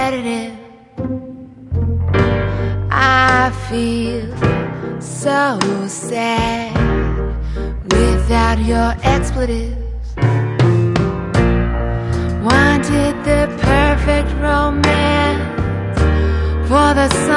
repetitive. I feel so sad without your expletives. Wanted the perfect romance for the